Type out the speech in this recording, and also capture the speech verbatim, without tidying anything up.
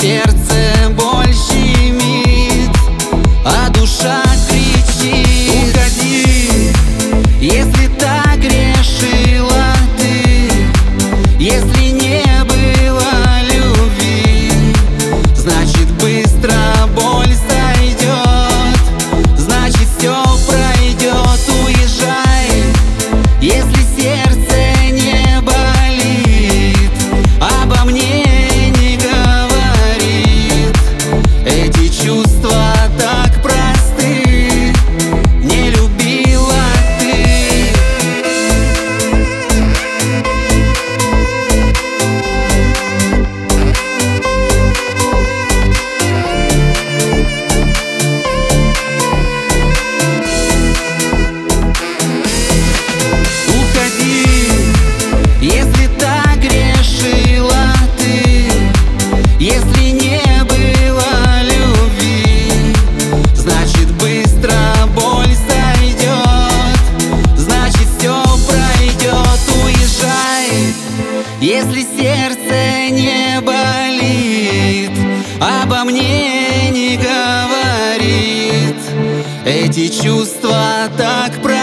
сердце боль щемит, а душа кричит: уходи, если так грешила ты, если не было любви, значит быстро боль сойдет, значит все пройдет. Уезжай, если сердце не болит, обо мне не говорит. Эти чувства так просты, не любила ты. Уходи, если так грешила ты, если не было любви, значит быстро боль сойдет, значит все пройдет. Уезжай, если сердце не болит, обо мне не говорит. Эти чувства так просты,